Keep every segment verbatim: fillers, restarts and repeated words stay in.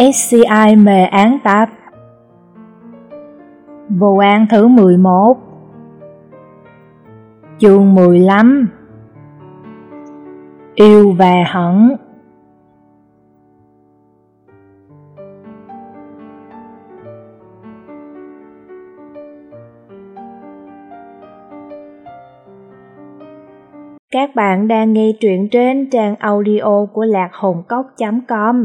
ét xê i mề án tập. Vụ án thứ mười một. Chương mười lăm. Yêu và hận. Các bạn đang nghe truyện trên trang audio của lạc hồn cốc chấm com.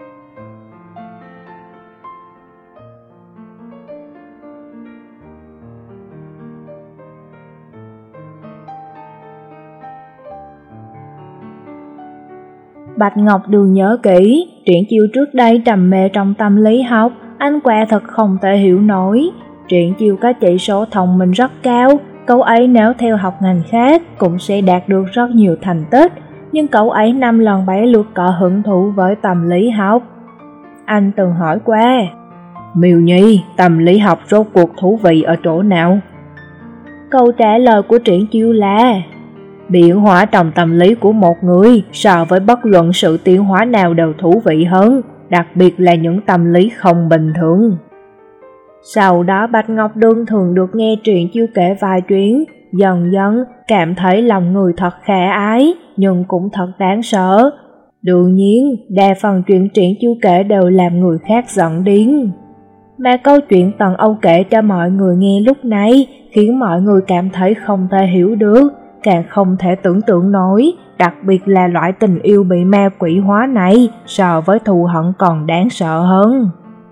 Bạch Ngọc Đường nhớ kỹ, Triển Chiêu trước đây trầm mê trong tâm lý học, anh quả thật không thể hiểu nổi. Triển Chiêu có chỉ số thông minh rất cao, cậu ấy nếu theo học ngành khác cũng sẽ đạt được rất nhiều thành tích, nhưng cậu ấy năm lần bảy lượt có hứng thú với tâm lý học. Anh từng hỏi qua, Miêu Nhi, tâm lý học rốt cuộc thú vị ở chỗ nào? Câu trả lời của Triển Chiêu là, biến hóa trong tâm lý của một người so với bất luận sự tiến hóa nào đều thú vị hơn, đặc biệt là những tâm lý không bình thường. Sau đó Bạch Ngọc Đường thường được nghe Triển Chiêu kể vài chuyện, dần dần cảm thấy lòng người thật khả ái, nhưng cũng thật đáng sợ. Đương nhiên, đa phần chuyện Triển Chiêu kể đều làm người khác giận điên. Mà câu chuyện Tần Âu kể cho mọi người nghe lúc này khiến mọi người cảm thấy không thể hiểu được, càng không thể tưởng tượng nổi, đặc biệt là loại tình yêu bị ma quỷ hóa này so với thù hận còn đáng sợ hơn.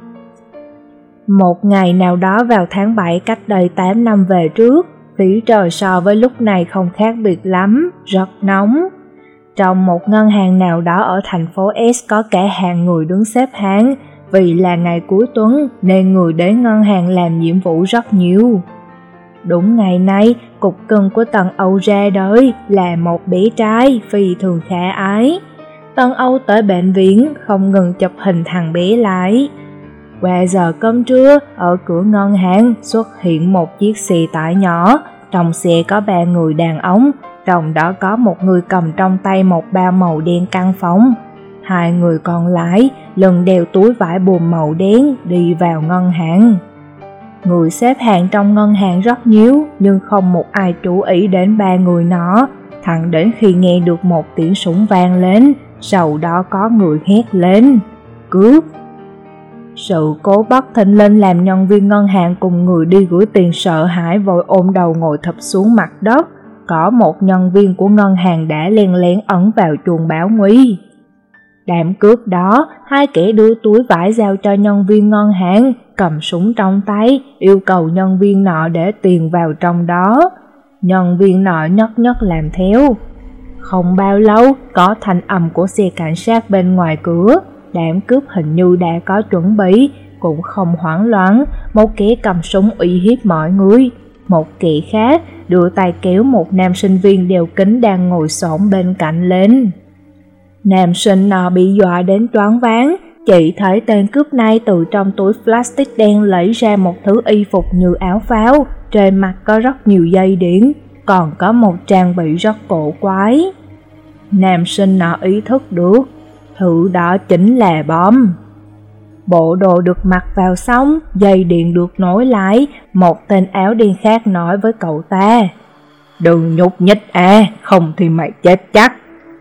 Một ngày nào đó vào tháng bảy cách đây tám năm về trước, khí trời so với lúc này không khác biệt lắm, rất nóng. Trong một ngân hàng nào đó ở thành phố S có cả hàng người đứng xếp hàng, vì là ngày cuối tuần nên người đến ngân hàng làm nhiệm vụ rất nhiều. Đúng ngày nay, cục cưng của Tần Âu ra đời là một bé trai phi thường khả ái. Tần Âu tới bệnh viện không ngừng chụp hình thằng bé lại. Qua giờ cơm trưa, ở cửa ngân hàng xuất hiện một chiếc xe tải nhỏ, trong xe có ba người đàn ông, trong đó có một người cầm trong tay một bao màu đen căng phồng. Hai người còn lại lưng đeo túi vải buồm màu đen đi vào ngân hàng. Người xếp hàng trong ngân hàng rất nhiều, nhưng không một ai chú ý đến ba người nó, thẳng đến khi nghe được một tiếng súng vang lên, sau đó có người hét lên, cướp. Sự cố bất thình lình làm nhân viên ngân hàng cùng người đi gửi tiền sợ hãi vội ôm đầu ngồi thụp xuống mặt đất. Có một nhân viên của ngân hàng đã len lén ấn vào chuông báo nguy. Đám cướp đó, hai kẻ đưa túi vải giao cho nhân viên ngân hàng, cầm súng trong tay, yêu cầu nhân viên nọ để tiền vào trong đó. Nhân viên nọ nhất nhất làm theo. Không bao lâu, có thanh âm của xe cảnh sát bên ngoài cửa. Đám cướp hình như đã có chuẩn bị, cũng không hoảng loạn, một kẻ cầm súng uy hiếp mọi người. Một kẻ khác đưa tay kéo một nam sinh viên đeo kính đang ngồi xổm bên cạnh lên. Nam sinh nọ bị dọa đến choáng váng, chỉ thấy tên cướp này từ trong túi plastic đen lấy ra một thứ y phục như áo pháo, trên mặt có rất nhiều dây điện, còn có một trang bị rất cổ quái. Nam sinh nọ ý thức được, thứ đó chính là bom. Bộ đồ được mặc vào xong, dây điện được nối lại, một tên áo đen khác nói với cậu ta, đừng nhúc nhích à, không thì mày chết chắc.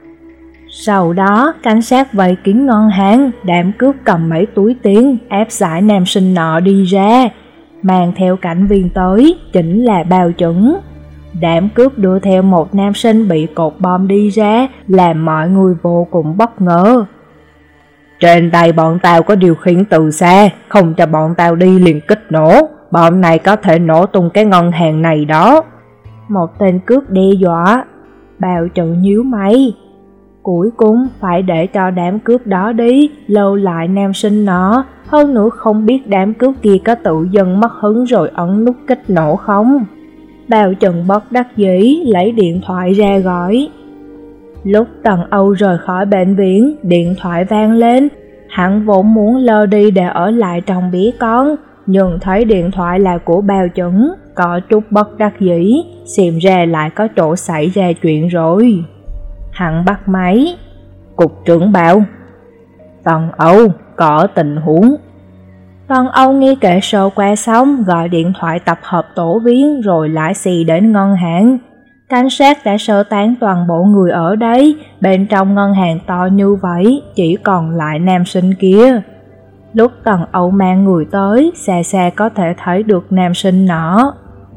Sau đó, cảnh sát vây kín ngân hàng, đám cướp cầm mấy túi tiền, ép giải nam sinh nọ đi ra, mang theo cảnh viên tới, chính là bao chuẩn. Đám cướp đưa theo một nam sinh bị cột bom đi ra, làm mọi người vô cùng bất ngờ. Trên tay bọn tao có điều khiển từ xa, không cho bọn tao đi liền kích nổ, bọn này có thể nổ tung cái ngân hàng này đó. Một tên cướp đe dọa. Bao trận nhíu mày. Cuối cùng phải để cho đám cướp đó đi, lưu lại nam sinh nó, hơn nữa không biết đám cướp kia có tự dưng mất hứng rồi ấn nút kích nổ không. Bao Trần bất đắc dĩ lấy điện thoại ra gọi. Lúc Tần Âu rời khỏi bệnh viện, điện thoại vang lên. Hắn vốn muốn lơ đi để ở lại trong bé con, nhưng thấy điện thoại là của Bao Trần, có chút bất đắc dĩ, xem ra lại có chỗ xảy ra chuyện rồi. Hắn bắt máy. Cục trưởng Bao. Tần Âu, có tình huống. Tần Âu nghe kể sơ qua xong, gọi điện thoại tập hợp tổ viên rồi lái xe đến ngân hàng. Cảnh sát đã sơ tán toàn bộ người ở đây, bên trong ngân hàng to như vậy, chỉ còn lại nam sinh kia. Lúc Tần Âu mang người tới, xa xa có thể thấy được nam sinh nọ.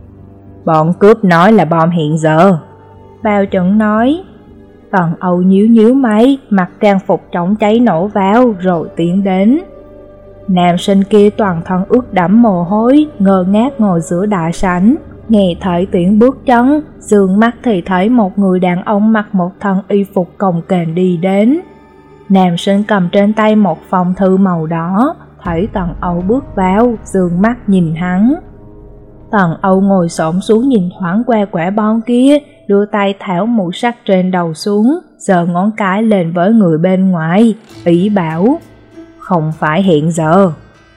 Bọn cướp nói là bom hiện giờ. Bao chuẩn nói. Tần Âu nhíu nhíu mày, mặc trang phục chống cháy nổ vào rồi tiến đến. Nam sinh kia toàn thân ướt đẫm mồ hôi, ngơ ngác ngồi giữa đại sảnh, nghe thấy tiếng bước chân, dương mắt thì thấy một người đàn ông mặc một thân y phục cồng kềnh đi đến. Nam sinh cầm trên tay một phong thư màu đỏ, thấy Tần Âu bước vào, dương mắt nhìn hắn. Tần Âu ngồi xổm xuống nhìn thoáng qua quả bom kia, đưa tay tháo mũ sắt trên đầu xuống, giơ ngón cái lên với người bên ngoài, ý bảo, không phải hiện giờ.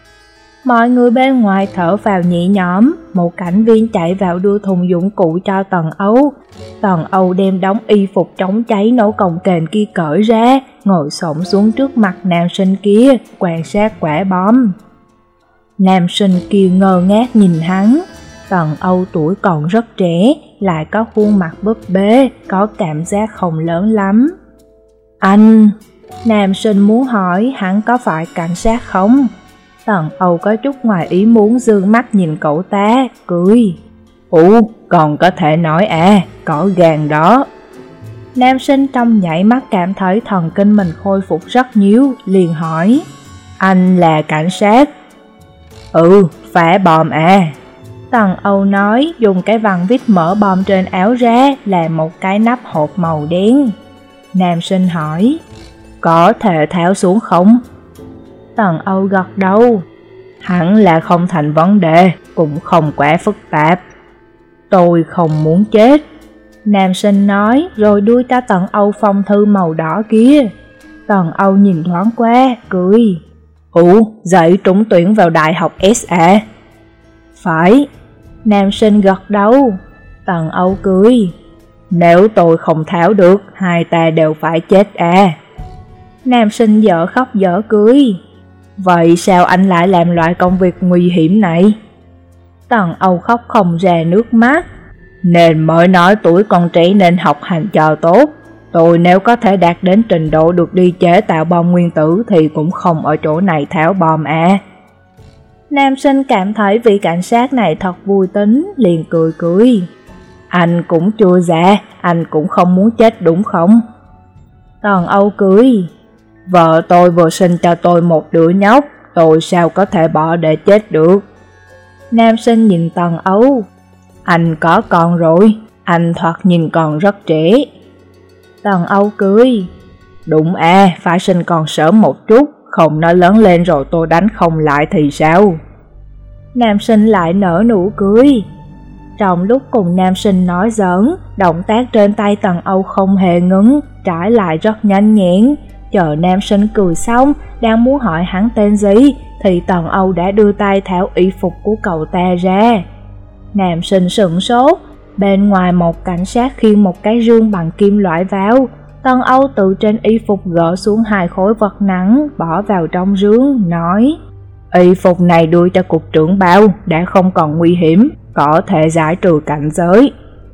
Mọi người bên ngoài thở vào nhẹ nhõm, một cảnh viên chạy vào đưa thùng dụng cụ cho Tần Âu. Tần Âu đem đống y phục chống cháy nổ cồng kềnh kia cởi ra, ngồi xổm xuống trước mặt nam sinh kia, quan sát quả bom. Nam sinh kia ngơ ngác nhìn hắn. Tần Âu tuổi còn rất trẻ, lại có khuôn mặt búp bê, có cảm giác không lớn lắm. Anh, nam sinh muốn hỏi hắn có phải cảnh sát không? Tần Âu có chút ngoài ý muốn dương mắt nhìn cậu ta, cười. Ủa, còn có thể nói à, có gan đó. Nam sinh trong nhảy mắt cảm thấy thần kinh mình khôi phục rất nhiều, liền hỏi. Anh là cảnh sát? Ừ, phá bom à. Tần Âu nói, dùng cái vằn vít mở bom trên áo ra, là một cái nắp hộp màu đen. Nam sinh hỏi, có thể tháo xuống không? Tần Âu gật đầu, hẳn là không thành vấn đề, cũng không quá phức tạp. Tôi không muốn chết. Nam sinh nói, rồi đưa cho Tần Âu phong thư màu đỏ kia. Tần Âu nhìn thoáng qua, cười. Ủa, dạy trúng tuyển vào đại học S à? Phải. Nam sinh gật đầu. Tần Âu cười. Nếu tôi không tháo được, hai ta đều phải chết à? Nam sinh dở khóc dở cười. Vậy sao anh lại làm loại công việc nguy hiểm này? Tần Âu khóc không ra nước mắt. Nên mới nói tuổi còn trẻ nên học hành cho tốt. Tôi nếu có thể đạt đến trình độ được đi chế tạo bom nguyên tử thì cũng không ở chỗ này tháo bom à. Nam sinh cảm thấy vị cảnh sát này thật vui tính, liền cười cười. Anh cũng chưa già, anh cũng không muốn chết đúng không? Tần Âu cười. Vợ tôi vừa sinh cho tôi một đứa nhóc, tôi sao có thể bỏ để chết được? Nam sinh nhìn Tần Âu. Anh có con rồi, anh thoạt nhìn còn rất trẻ. Tần Âu cười. Đúng à, phải sinh còn sớm một chút, không nó lớn lên rồi tôi đánh không lại thì sao? Nam sinh lại nở nụ cười. Trong lúc cùng nam sinh nói giỡn, động tác trên tay Tần Âu không hề ngừng, trái lại rất nhanh nhẹn. Chờ nam sinh cười xong, đang muốn hỏi hắn tên gì, thì Tần Âu đã đưa tay tháo y phục của cậu ta ra. Nam sinh sửng sốt, bên ngoài một cảnh sát khiêng một cái rương bằng kim loại vào. Tần Âu từ trên y phục gỡ xuống hai khối vật nặng, bỏ vào trong rương, nói. Y phục này đưa cho cục trưởng Bao, đã không còn nguy hiểm, có thể giải trừ cảnh giới.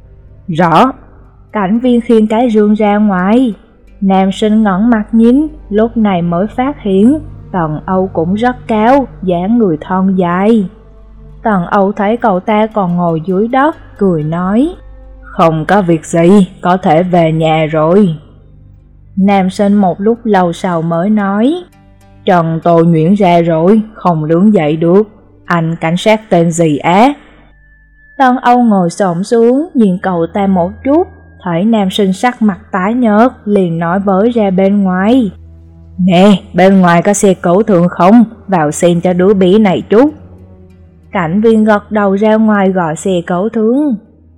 Rõ. Cảnh viên khiêng cái rương ra ngoài. Nam sinh ngẩng mặt nhìn, lúc này mới phát hiện Tần Âu cũng rất cao, dáng người thon dài. Tần Âu thấy cậu ta còn ngồi dưới đất, cười nói. Không có việc gì, có thể về nhà rồi. Nam sinh một lúc lâu sau mới nói. Trần tôi nhuyễn ra rồi, không đứng dậy được. Anh cảnh sát tên gì á? Tần Âu ngồi xổm xuống, nhìn cậu ta một chút, thấy nam sinh sắc mặt tái nhợt, liền nói với ra bên ngoài. Nè, bên ngoài có xe cứu thương không? Vào xem cho đứa bé này chút. Cảnh viên gật đầu ra ngoài gọi xe cứu thương.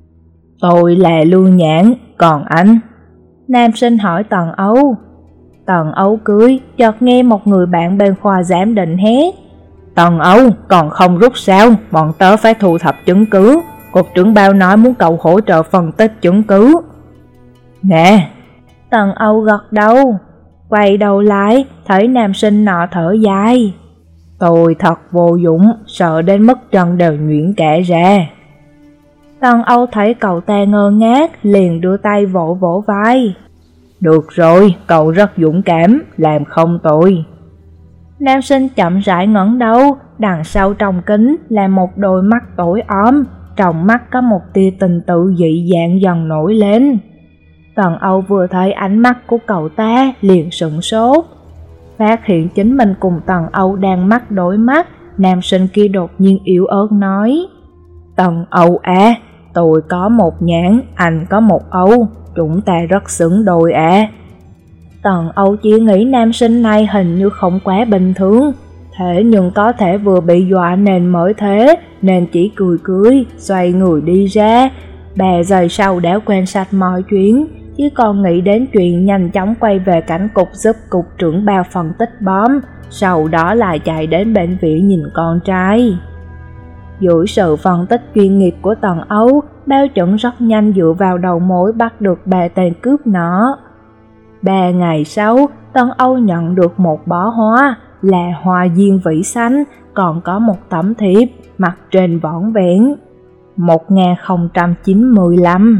Tôi là Lương Nhãn, còn anh? Nam sinh hỏi Tần Âu. Tần Âu cười, chợt nghe một người bạn bên khoa giám định hét. Tần Âu, còn không rút sao? Bọn tớ phải thu thập chứng cứ. Cục trưởng Bao nói muốn cậu hỗ trợ phân tích chứng cứ. Nè. Tần Âu gật đầu. Quay đầu lại, thấy nam sinh nọ thở dài. Tôi thật vô dụng, sợ đến mức chân đều nhuyễn cả ra. Tần Âu thấy cậu ta ngơ ngác, liền đưa tay vỗ vỗ vai. Được rồi, cậu rất dũng cảm, làm không tồi. Nam sinh chậm rãi ngẩng đầu, đằng sau trong kính là một đôi mắt tối om, trong mắt có một tia tình tự dị dạng dần nổi lên. Tần Âu vừa thấy ánh mắt của cậu ta liền sửng sốt. Phát hiện chính mình cùng Tần Âu đang mắt đối mắt, nam sinh kia đột nhiên yếu ớt nói. Tần Âu à, tôi có một nhãn, anh có một Âu, chúng ta rất xứng đôi à. Tần Âu chỉ nghĩ nam sinh này hình như không quá bình thường, thế nhưng có thể vừa bị dọa nên mới thế, nên chỉ cười cười, xoay người đi ra. Ba giây sau đã quên sạch mọi chuyện, chỉ còn nghĩ đến chuyện nhanh chóng quay về cảnh cục giúp cục trưởng bao phân tích bom, sau đó lại chạy đến bệnh viện nhìn con trai. Dưới sự phân tích chuyên nghiệp của Tần Âu, Bao Chuẩn rất nhanh dựa vào đầu mối bắt được ba tên cướp nó. Ba ngày sau, Tần Âu nhận được một bó hoa, là hoa diên vĩ xanh, còn có một tấm thiệp, mặt trên vỏn vẹn. một nghìn không trăm chín mươi lăm.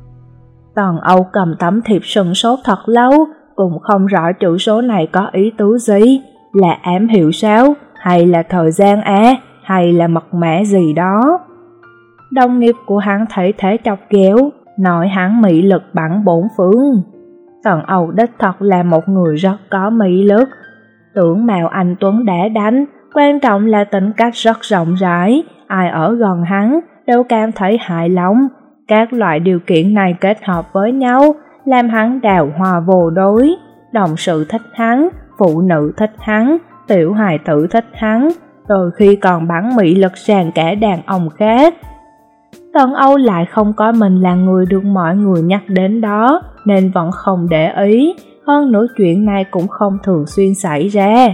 Tần Âu cầm tấm thiệp sừng sốt thật lâu, cũng không rõ chữ số này có ý tứ gì, là ám hiệu sao, hay là thời gian á, hay là mật mã gì đó. Đồng nghiệp của hắn thấy thế chọc ghẹo, nói hắn mị lực bắn bốn phương. Tần Âu đích thật là một người rất có mị lực, tưởng mạo anh tuấn đã đánh, quan trọng là tính cách rất rộng rãi, ai ở gần hắn đều cảm thấy hài lòng. Các loại điều kiện này kết hợp với nhau, làm hắn đào hoa vô đối, đồng sự thích hắn, phụ nữ thích hắn, tiểu hài tử thích hắn, đôi khi còn bắn mị lực sang cả đàn ông khác. Tần Âu lại không có mình là người được mọi người nhắc đến đó, nên vẫn không để ý, hơn nữa chuyện này cũng không thường xuyên xảy ra.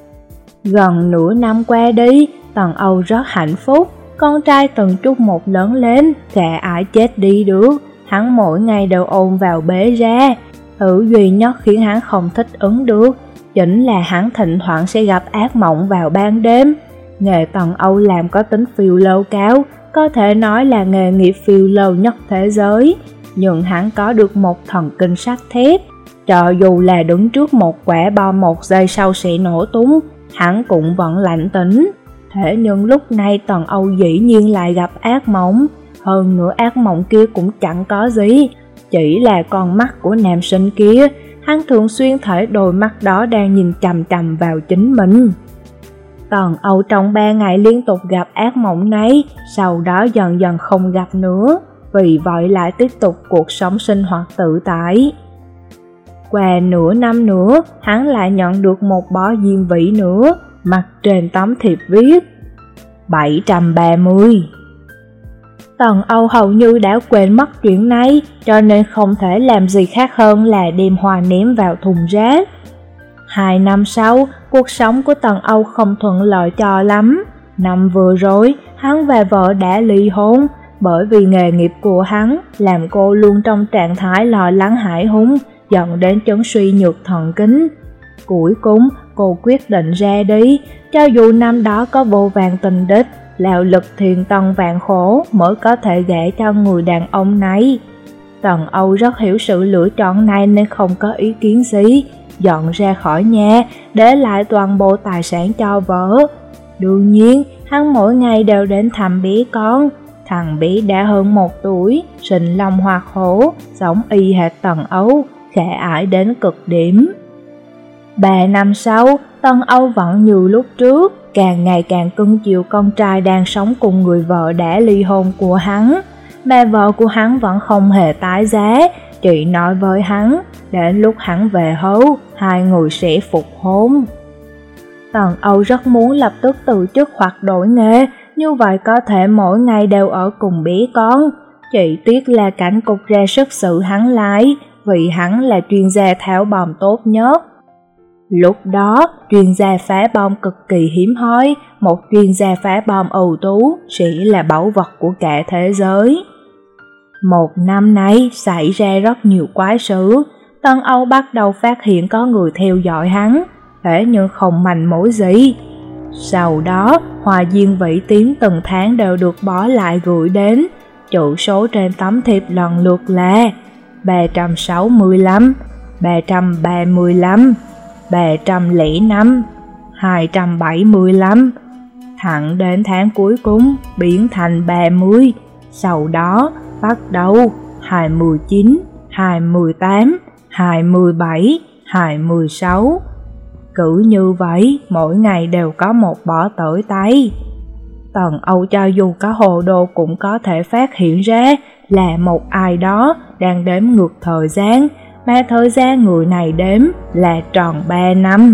Gần nửa năm qua đi, Tần Âu rất hạnh phúc, con trai từng chút một lớn lên, chả ai chết đi được, hắn mỗi ngày đều ôm vào bế ra. Thứ duy nhất khiến hắn không thích ứng được, chính là hắn thỉnh thoảng sẽ gặp ác mộng vào ban đêm. Nghề Tần Âu làm có tính phiêu lưu cao, có thể nói là nghề nghiệp phiêu lưu nhất thế giới, nhưng hắn có được một thần kinh sắt thép. Cho dù là đứng trước một quả bom một giây sau sẽ nổ tung, hắn cũng vẫn lạnh tĩnh. Thế nhưng lúc này Tần Âu dĩ nhiên lại gặp ác mộng, hơn nữa ác mộng kia cũng chẳng có gì, chỉ là con mắt của nam sinh kia. Hắn thường xuyên thấy đôi mắt đó đang nhìn chằm chằm vào chính mình. Tần Âu trong ba ngày liên tục gặp ác mộng này, sau đó dần dần không gặp nữa, vì vậy lại tiếp tục cuộc sống sinh hoạt tự tại. Qua nửa năm nữa, hắn lại nhận được một bó diên vĩ nữa, mặt trên tấm thiệp viết bảy trăm ba mươi. Tần Âu hầu như đã quên mất chuyện này, cho nên không thể làm gì khác hơn là đem hoa ném vào thùng rác. Hai năm sau, cuộc sống của Tần Âu không thuận lợi cho lắm. Năm vừa rồi, hắn và vợ đã ly hôn, bởi vì nghề nghiệp của hắn làm cô luôn trong trạng thái lo lắng hãi hùng, dẫn đến chứng suy nhược thần kinh. Cuối cùng, cô quyết định ra đi, cho dù năm đó có vô vàn tình địch, lao lực thiền tân vạn khổ mới có thể gả cho người đàn ông này. Tần Âu rất hiểu sự lựa chọn này nên không có ý kiến gì, dọn ra khỏi nhà, để lại toàn bộ tài sản cho vợ. Đương nhiên, hắn mỗi ngày đều đến thăm bé con. Thằng bé đã hơn một tuổi, sinh long hoạt hổ, giống y hệt Tần Âu, khả ái đến cực điểm. Ba năm sau, Tần Âu vẫn như lúc trước, càng ngày càng cưng chiều con trai đang sống cùng người vợ đã ly hôn của hắn. Mà vợ của hắn vẫn không hề tái giá, chỉ nói với hắn, đến lúc hắn về hưu, hai người sẽ phục hôn. Tần Âu rất muốn lập tức từ chức hoặc đổi nghề, như vậy có thể mỗi ngày đều ở cùng bé con. Chỉ tiếc là cảnh cục ra sức xử hắn lại, vì hắn là chuyên gia tháo bom tốt nhất. Lúc đó, chuyên gia phá bom cực kỳ hiếm hoi, một chuyên gia phá bom ưu tú chỉ là báu vật của cả thế giới. Một năm nay xảy ra rất nhiều quái sự, Tân Âu bắt đầu phát hiện có người theo dõi hắn, thế nhưng không manh mối gì. Sau đó, Hoa Diên Vĩ Tiến từng tháng đều được bỏ lại gửi đến, chữ số trên tấm thiệp lần lượt là ba trăm sáu mươi lăm, ba trăm ba mươi lăm, ba trăm lẻ năm, hai trăm bảy mươi lăm, thẳng đến tháng cuối cùng biến thành ba mươi, sau đó bắt đầu hai mươi chín, hai mươi tám, hai mươi bảy, hai mươi sáu. Cứ như vậy, mỗi ngày đều có một bỏ tới tay. Tần Âu cho dù có hồ đồ cũng có thể phát hiện ra là một ai đó đang đếm ngược thời gian, mà thời gian người này đếm là tròn ba năm.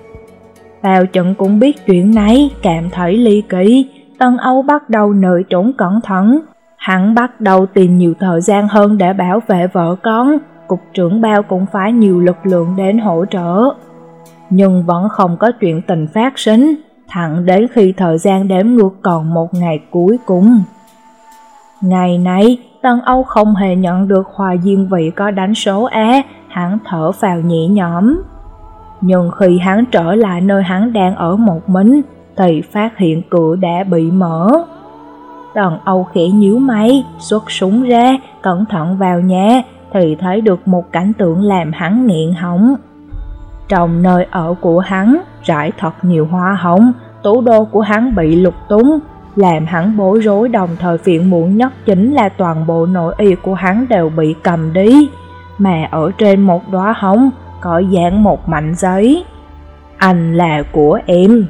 Bao Chuẩn cũng biết chuyện này, cảm thấy ly kỳ. Tần Âu bắt đầu nơi trốn cẩn thận. Hắn bắt đầu tìm nhiều thời gian hơn để bảo vệ vợ con. Cục trưởng Bao cũng phải nhiều lực lượng đến hỗ trợ, nhưng vẫn không có chuyện tình phát sinh, thẳng đến khi thời gian đếm ngược còn một ngày cuối cùng. Ngày này, Tần Âu không hề nhận được Hoa Diên Vĩ có đánh số A, hắn thở phào nhẹ nhõm. Nhưng khi hắn trở lại nơi hắn đang ở một mình, thì phát hiện cửa đã bị mở. Tần Âu khẽ nhíu mày, xuất súng ra, cẩn thận vào nhà, thì thấy được một cảnh tượng làm hắn nghẹn họng. Trong nơi ở của hắn, rải thật nhiều hoa hồng, tủ đồ của hắn bị lục tung, làm hắn bối rối, đồng thời phiền muộn nhất chính là toàn bộ nội y của hắn đều bị cầm đi, mà ở trên một đóa hồng có dán một mảnh giấy. Anh là của em.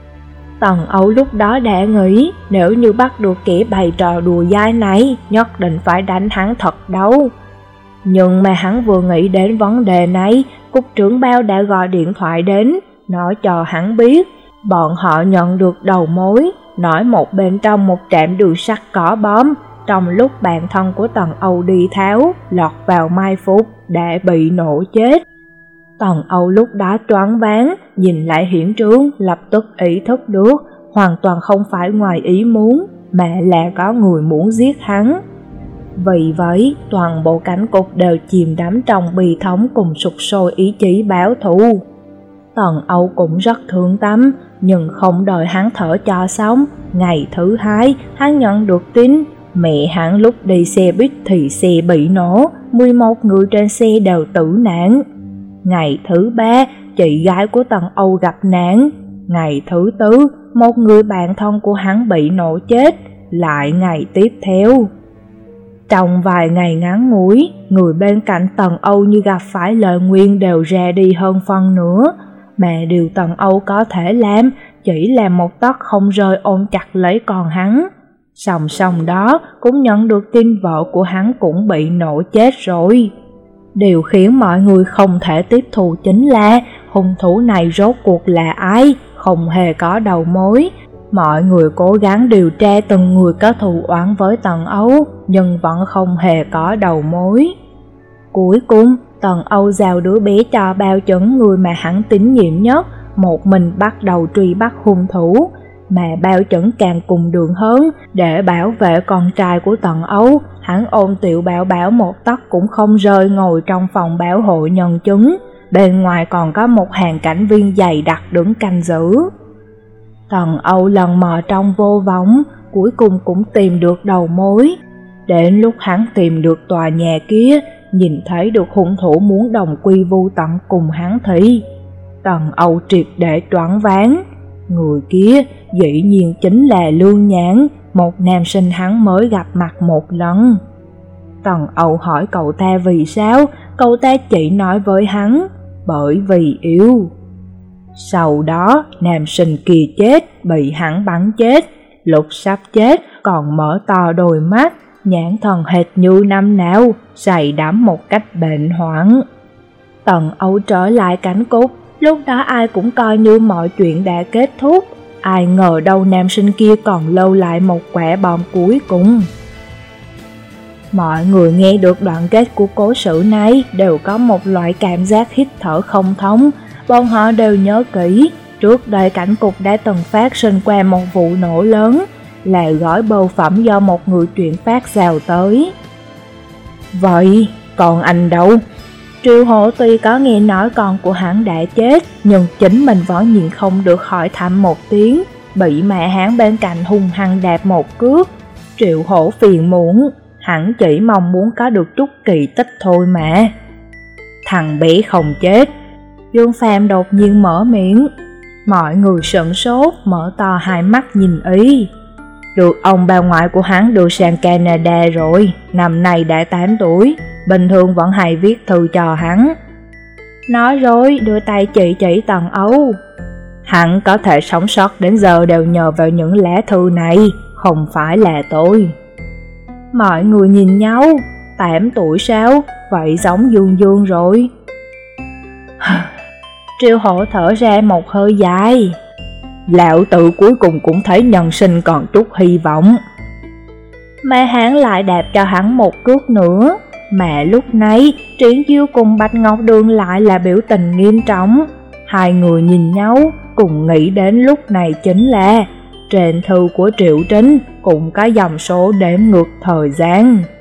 Tần Âu lúc đó đã nghĩ, nếu như bắt được kẻ bày trò đùa dai này, nhất định phải đánh hắn thật đau. Nhưng mà hắn vừa nghĩ đến vấn đề này, cục trưởng Bao đã gọi điện thoại đến, nói cho hắn biết, bọn họ nhận được đầu mối, nói một bên trong một trạm đường sắt có bom, trong lúc bạn thân của Tần Âu đi tháo, lọt vào mai phục, đã bị nổ chết. Tần Âu lúc đó choáng váng, nhìn lại hiện trường, lập tức ý thức được, hoàn toàn không phải ngoài ý muốn, mà là có người muốn giết hắn. Vì vậy, toàn bộ cảnh cục đều chìm đắm trong bi thống cùng sục sôi ý chí báo thù. Tần Âu cũng rất thương tâm, nhưng không đợi hắn thở cho xong, ngày thứ hai, hắn nhận được tin, mẹ hắn lúc đi xe buýt thì xe bị nổ, mười một người trên xe đều tử nạn. Ngày thứ ba, chị gái của Tần Âu gặp nạn. Ngày thứ tư, một người bạn thân của hắn bị nổ chết. Lại ngày tiếp theo. Trong vài ngày ngắn ngủi, người bên cạnh Tần Âu như gặp phải lời nguyền đều ra đi hơn phân nữa. Mà điều Tần Âu có thể làm chỉ là một tấc không rơi ôm chặt lấy con hắn. Song song đó cũng nhận được tin vợ của hắn cũng bị nổ chết rồi. Điều khiến mọi người không thể tiếp thu chính là hung thủ này rốt cuộc là ai, không hề có đầu mối. Mọi người cố gắng điều tra từng người có thù oán với Tần Âu, nhưng vẫn không hề có đầu mối. Cuối cùng, Tần Âu giao đứa bé cho Bao Chuẩn, người mà hắn tín nhiệm nhất, một mình bắt đầu truy bắt hung thủ. Mà Bao Chuẩn càng cùng đường hơn, để bảo vệ con trai của Tần Âu, hắn ôm Tiểu Bảo Bảo một tấc cũng không rơi ngồi trong phòng bảo hộ nhân chứng, bên ngoài còn có một hàng cảnh viên dày đặc đứng canh giữ. Tần Âu lần mò trong vô vọng, cuối cùng cũng tìm được đầu mối. Đến lúc hắn tìm được tòa nhà kia, nhìn thấy được hung thủ muốn đồng quy vu tận cùng hắn thì Tần Âu triệt để choáng váng. Người kia dĩ nhiên chính là Lương Nhãn, một nam sinh hắn mới gặp mặt một lần. Tần Âu hỏi cậu ta vì sao, cậu ta chỉ nói với hắn, bởi vì yêu. Sau đó, nam sinh kia chết, bị hắn bắn chết, lúc sắp chết còn mở to đôi mắt, nhãn thần hệt như năm nào, say đắm một cách bệnh hoạn. Tần Âu trở lại cảnh cục, lúc đó ai cũng coi như mọi chuyện đã kết thúc, ai ngờ đâu nam sinh kia còn lưu lại một quả bom cuối cùng. Mọi người nghe được đoạn kết của cố sự này đều có một loại cảm giác hít thở không thông, bọn họ đều nhớ kỹ, trước đây cảnh cục đã từng phát sinh qua một vụ nổ lớn, là gói bưu phẩm do một người chuyển phát giao tới. Vậy, còn anh đâu? Triệu Hổ tuy có nghe nói con của hắn đã chết, nhưng chính mình vẫn nhịn không được hỏi thăm một tiếng, bị mẹ hắn bên cạnh hung hăng đạp một cước. Triệu Hổ phiền muộn, hắn chỉ mong muốn có được chút kỳ tích thôi mà. Thằng bé không chết. Dương Phàm đột nhiên mở miệng. Mọi người sửng sốt, mở to hai mắt nhìn ý. Được ông bà ngoại của hắn đưa sang Canada rồi, năm nay đã tám tuổi, bình thường vẫn hay viết thư cho hắn. Nói rồi đưa tay chỉ chỉ Tần Âu. Hắn có thể sống sót đến giờ đều nhờ vào những lá thư này, không phải là tôi. Mọi người nhìn nhau, tám tuổi sao, vậy giống Dương Dương rồi. Triệu Hổ thở ra một hơi dài. Lão tử cuối cùng cũng thấy nhân sinh còn chút hy vọng. Mà hắn lại đạp cho hắn một cước nữa. Mà lúc này Triển Chiêu cùng Bạch Ngọc Đường lại là biểu tình nghiêm trọng. Hai người nhìn nhau, cùng nghĩ đến lúc này chính là trên thư của Triệu Trinh cũng có dòng số đếm ngược thời gian.